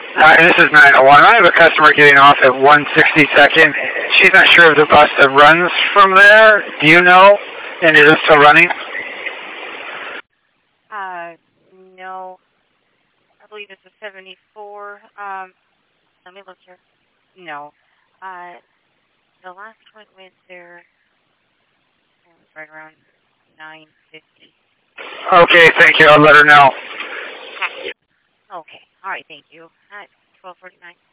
Hi, this is 901. I have a customer getting off at 162nd. She's not sure of the bus that runs from there. Do you know? And is it still running? Uh, no. I believe it's a 74. Let me look here. No. Uh, the last one went there, it was right around 9:50. Okay, thank you. I'll let her know. Okay. All right, thank you. At 12:49.